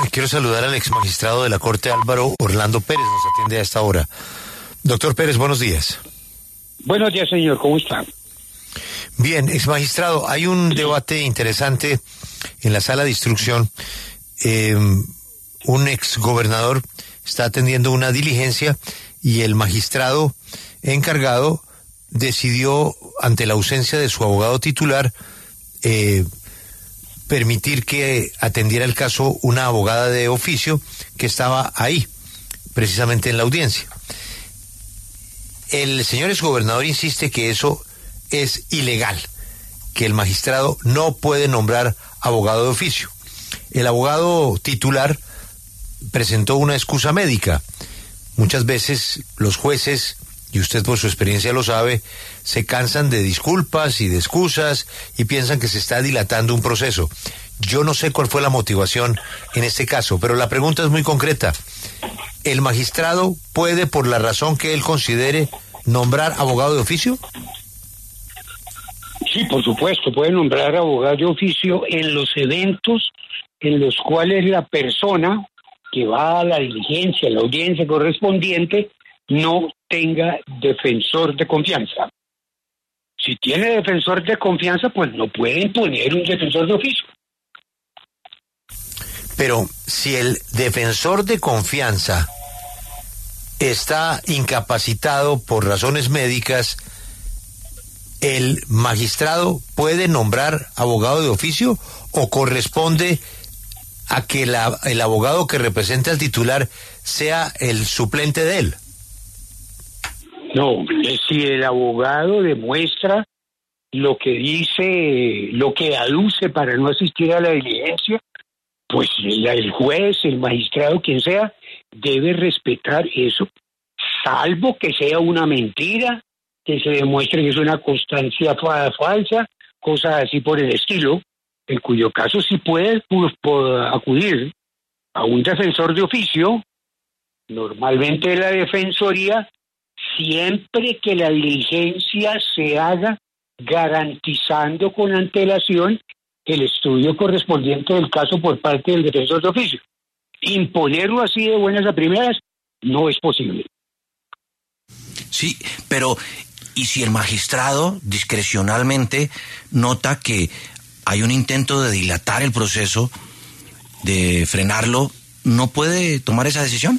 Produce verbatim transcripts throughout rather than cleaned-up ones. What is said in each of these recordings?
quiero saludar al ex magistrado de la Corte, Álvaro Orlando Pérez, nos atiende a esta hora. Doctor Pérez, buenos días. Buenos días, señor, ¿cómo está? Bien, ex magistrado, hay un debate interesante en la sala de instrucción. Eh, un ex gobernador está atendiendo una diligencia y el magistrado encargado decidió, ante la ausencia de su abogado titular, eh, permitir que atendiera el caso una abogada de oficio que estaba ahí, precisamente en la audiencia. El señor exgobernador insiste que eso es ilegal, que el magistrado no puede nombrar abogado de oficio. El abogado titular presentó una excusa médica. Muchas veces los jueces, y usted por su experiencia lo sabe, se cansan de disculpas y de excusas y piensan que se está dilatando un proceso. Yo no sé cuál fue la motivación en este caso, pero la pregunta es muy concreta. ¿El magistrado puede, por la razón que él considere, nombrar abogado de oficio? Sí, por supuesto, puede nombrar abogado de oficio en los eventos en los cuales la persona que va a la diligencia, a la audiencia correspondiente, no tenga defensor de confianza. Si tiene defensor de confianza, pues no puede imponer un defensor de oficio. Pero si el defensor de confianza está incapacitado por razones médicas, ¿el magistrado puede nombrar abogado de oficio o corresponde a que la, el abogado que representa al titular sea el suplente de él? No, si el abogado demuestra lo que dice, lo que aduce para no asistir a la diligencia, pues el, el juez, el magistrado, quien sea, debe respetar eso, salvo que sea una mentira, que se demuestre que es una constancia falsa, cosas así por el estilo, en cuyo caso sí puede pues, puede acudir a un defensor de oficio, normalmente la defensoría, siempre que la diligencia se haga garantizando con antelación el estudio correspondiente del caso por parte del defensor de oficio. Imponerlo así de buenas a primeras no es posible. Sí, pero ¿y si el magistrado discrecionalmente nota que hay un intento de dilatar el proceso, de frenarlo, no puede tomar esa decisión?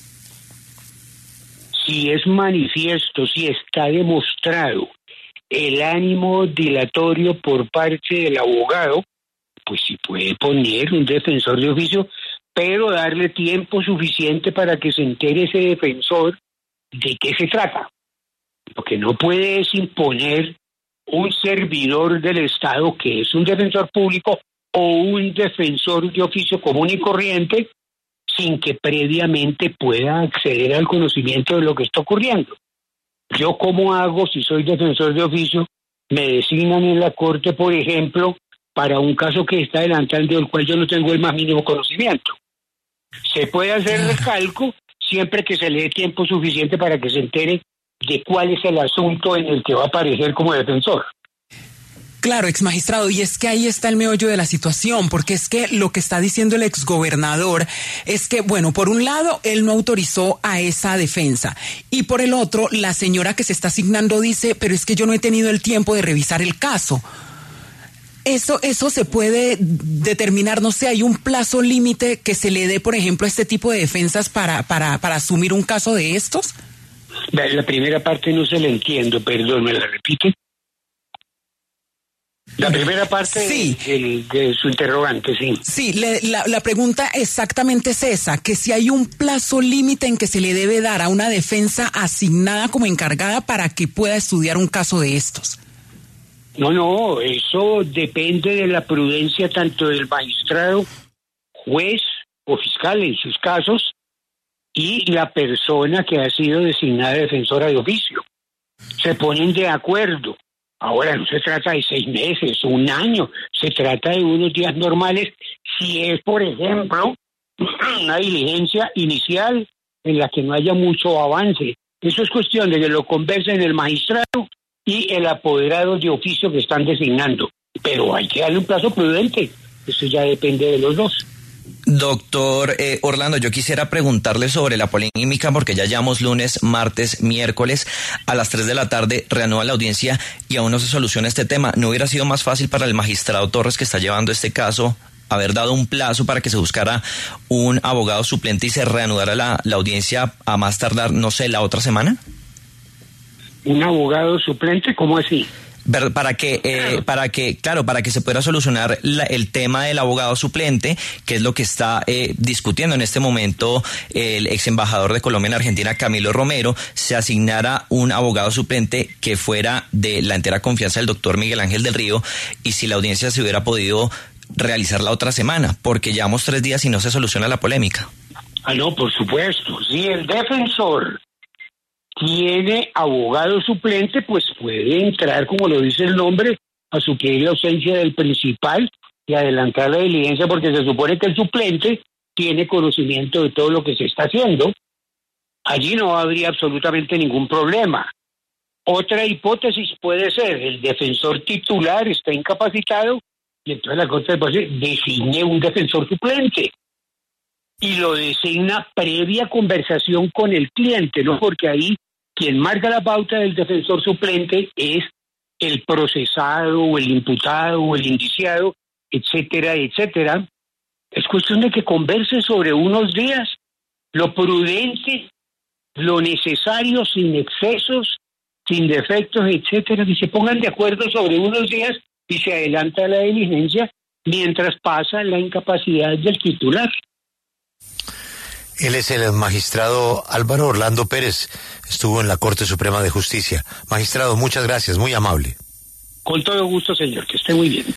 Si es manifiesto, si está demostrado el ánimo dilatorio por parte del abogado, pues sí puede poner un defensor de oficio, pero darle tiempo suficiente para que se entere ese defensor de qué se trata. Lo que no puede es imponer un servidor del Estado que es un defensor público o un defensor de oficio común y corriente sin que previamente pueda acceder al conocimiento de lo que está ocurriendo. Yo, ¿cómo hago si soy defensor de oficio? Me designan en la corte, por ejemplo, para un caso que está adelantando del cual yo no tengo el más mínimo conocimiento. Se puede hacer recalco siempre que se le dé tiempo suficiente para que se entere de cuál es el asunto en el que va a aparecer como defensor. Claro, ex magistrado, y es que ahí está el meollo de la situación, porque es que lo que está diciendo el exgobernador es que, bueno, por un lado, él no autorizó a esa defensa, y por el otro, la señora que se está asignando dice, pero es que yo no he tenido el tiempo de revisar el caso. Eso, eso se puede determinar, no sé, hay un plazo límite que se le dé, por ejemplo, a este tipo de defensas para, para, para asumir un caso de estos. La primera parte no se la entiendo, perdón, ¿me la repite? La primera parte sí. de, de, de su interrogante, sí. Sí, le, la, la pregunta exactamente es esa, que si hay un plazo límite en que se le debe dar a una defensa asignada como encargada para que pueda estudiar un caso de estos. No, no, eso depende de la prudencia tanto del magistrado, juez o fiscal en sus casos y la persona que ha sido designada defensora de oficio. Se ponen de acuerdo. Ahora no se trata de seis meses, un año, se trata de unos días normales, si es, por ejemplo, una diligencia inicial en la que no haya mucho avance. Eso es cuestión de que lo conversen el magistrado y el apoderado de oficio que están designando. Pero hay que darle un plazo prudente, eso ya depende de los dos. Doctor eh, Orlando, yo quisiera preguntarle sobre la polémica porque ya llevamos lunes, martes, miércoles, a las tres de la tarde reanuda la audiencia y aún no se soluciona este tema. ¿No hubiera sido más fácil para el magistrado Torres, que está llevando este caso, haber dado un plazo para que se buscara un abogado suplente y se reanudara la, la audiencia a más tardar, no sé, la otra semana? ¿Un abogado suplente? ¿Cómo así? Para que, eh, para que, claro, para que se pueda solucionar la, el tema del abogado suplente, que es lo que está eh, discutiendo en este momento el ex embajador de Colombia en Argentina, Camilo Romero, se asignara un abogado suplente que fuera de la entera confianza del doctor Miguel Ángel del Río, y si la audiencia se hubiera podido realizar la otra semana, porque llevamos tres días y no se soluciona la polémica. Ah, no, por supuesto. Si el defensor tiene abogado suplente, pues puede entrar, como lo dice el nombre, a suplir la ausencia del principal y adelantar la diligencia, porque se supone que el suplente tiene conocimiento de todo lo que se está haciendo. Allí no habría absolutamente ningún problema. Otra hipótesis puede ser: el defensor titular está incapacitado y entonces la Corte de Apelaciones designe un defensor suplente y lo designa previa conversación con el cliente, ¿no? Porque ahí quien marca la pauta del defensor suplente es el procesado o el imputado o el indiciado, etcétera, etcétera. Es cuestión de que converse sobre unos días lo prudente, lo necesario, sin excesos, sin defectos, etcétera, que se pongan de acuerdo sobre unos días y se adelanta la diligencia mientras pasa la incapacidad del titular. Él es el magistrado Álvaro Orlando Pérez, estuvo en la Corte Suprema de Justicia. Magistrado, muchas gracias, muy amable. Con todo gusto, señor, que esté muy bien.